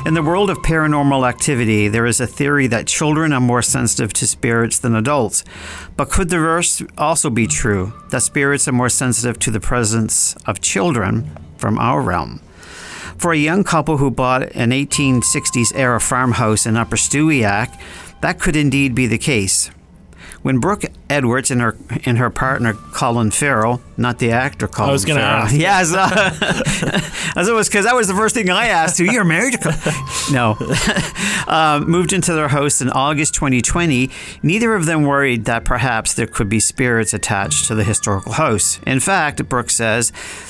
In the world of paranormal activity, there is a theory that children are more sensitive to spirits than adults. But could the reverse also be true, that spirits are more sensitive to the presence of children from our realm? For a young couple who bought an 1860s-era farmhouse in Upper Stewiacke, that could indeed be the case. When Brooke Edwards and her partner Colin Farrell, not the actor Colin Farrell. I was going to ask. Yes, because that was the first thing I asked. You're married to Colin? No. Moved into their house in August 2020. Neither of them worried that perhaps there could be spirits attached to the historical house. In fact, Brooke says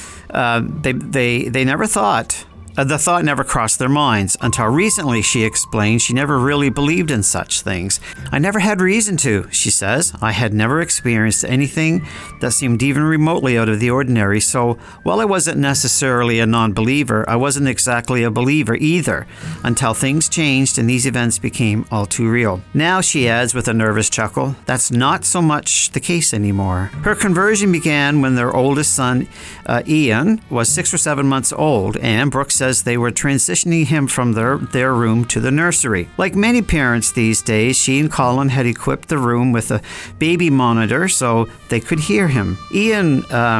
they never thought. The thought never crossed their minds. Until recently, she explained, she never really believed in such things. I never had reason to, she says. I had never experienced anything that seemed even remotely out of the ordinary, so while I wasn't necessarily a non-believer, I wasn't exactly a believer either, until things changed and these events became all too real. Now, she adds with a nervous chuckle, that's not so much the case anymore. Her conversion began when their oldest son, Ian, was 6 or 7 months old, and Brooke says they were transitioning him from their room to the nursery. Like many parents these days, she and Colin had equipped the room with a baby monitor so they could hear him. Ian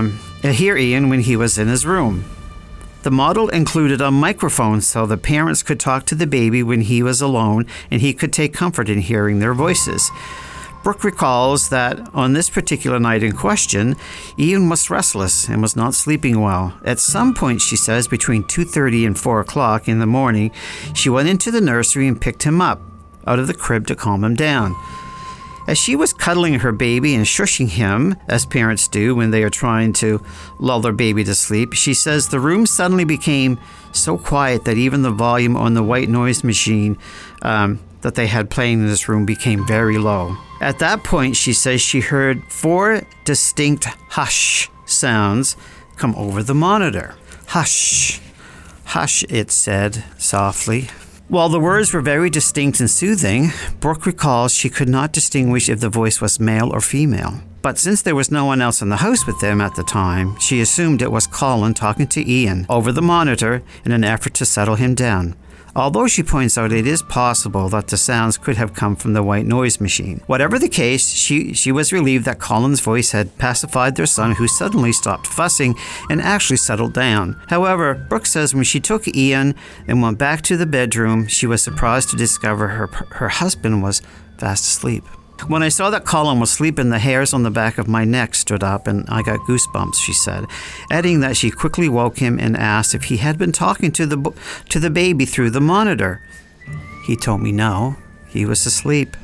when he was in his room. The model included a microphone so the parents could talk to the baby when he was alone and he could take comfort in hearing their voices. Brooke recalls that on this particular night in question, Ian was restless and was not sleeping well. At some point, she says, between 2:30 and 4 o'clock in the morning, she went into the nursery and picked him up out of the crib to calm him down. As she was cuddling her baby and shushing him, as parents do when they are trying to lull their baby to sleep, she says the room suddenly became so quiet that even the volume on the white noise machine that they had playing in this room became very low. At that point, she says she heard 4 distinct hush sounds come over the monitor. Hush, hush, it said softly. While the words were very distinct and soothing, Brooke recalls she could not distinguish if the voice was male or female. But since there was no one else in the house with them at the time, she assumed it was Colin talking to Ian over the monitor in an effort to settle him down. Although she points out it is possible that the sounds could have come from the white noise machine. Whatever the case, she was relieved that Colin's voice had pacified their son, who suddenly stopped fussing and actually settled down. However, Brooke says when she took Ian and went back to the bedroom, she was surprised to discover her husband was fast asleep. When I saw that Colin was sleeping, the hairs on the back of my neck stood up and I got goosebumps, she said, adding that she quickly woke him and asked if he had been talking to the baby through the monitor. He told me no, he was asleep.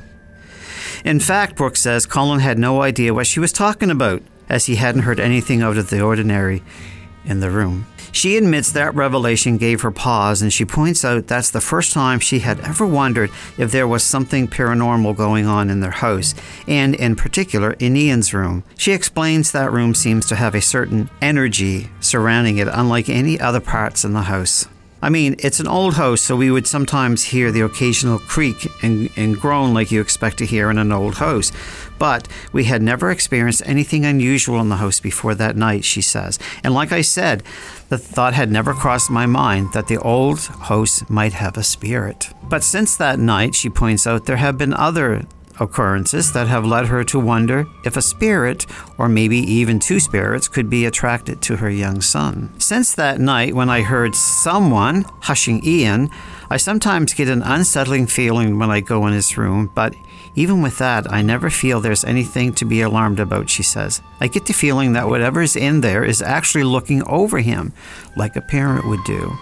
In fact, Brooke says Colin had no idea what she was talking about, as he hadn't heard anything out of the ordinary in the room. She admits that revelation gave her pause, and she points out that's the first time she had ever wondered if there was something paranormal going on in their house, and in particular in Ian's room. She explains that room seems to have a certain energy surrounding it, unlike any other parts in the house. I mean, it's an old house, so we would sometimes hear the occasional creak and groan like you expect to hear in an old house. But we had never experienced anything unusual in the house before that night, she says. And like I said, the thought had never crossed my mind that the old house might have a spirit. But since that night, she points out, there have been other occurrences that have led her to wonder if a spirit, or maybe even 2 spirits, could be attracted to her young son. Since that night when I heard someone hushing Ian, I sometimes get an unsettling feeling when I go in his room, but even with that, I never feel there's anything to be alarmed about, she says. I get the feeling that whatever's in there is actually looking over him, like a parent would do.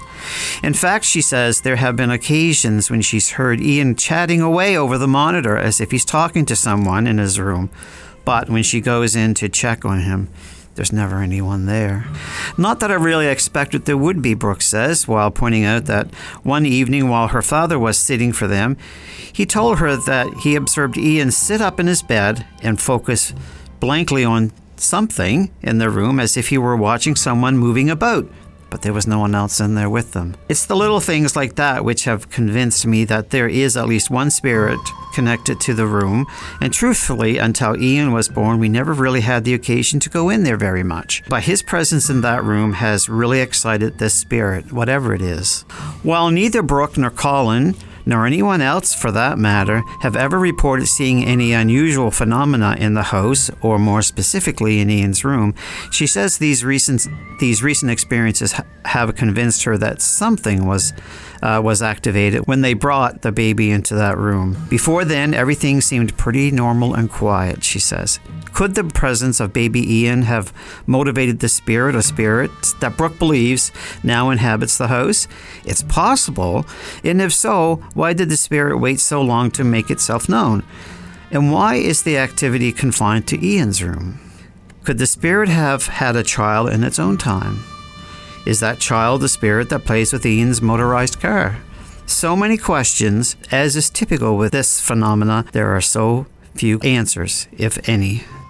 In fact, she says there have been occasions when she's heard Ian chatting away over the monitor as if he's talking to someone in his room. But when she goes in to check on him, there's never anyone there. Not that I really expected there would be, Brooke says, while pointing out that one evening while her father was sitting for them, he told her that he observed Ian sit up in his bed and focus blankly on something in the room as if he were watching someone moving about. but there was no one else in there with them. It's the little things like that which have convinced me that there is at least one spirit connected to the room, and truthfully, until Ian was born, we never really had the occasion to go in there very much. But his presence in that room has really excited this spirit, whatever it is. While neither Brooke nor Colin, nor anyone else for that matter, have ever reported seeing any unusual phenomena in the house, or more specifically in Ian's room, she says these recent experiences have convinced her that something was activated when they brought the baby into that room. Before then, everything seemed pretty normal and quiet, she says. Could the presence of baby Ian have motivated the spirit or spirits that Brooke believes now inhabits the house? It's possible, and if so, why did the spirit wait so long to make itself known? And why is the activity confined to Ian's room? Could the spirit have had a child in its own time? Is that child the spirit that plays with Ian's motorized car? So many questions, as is typical with this phenomena. There are so few answers, if any.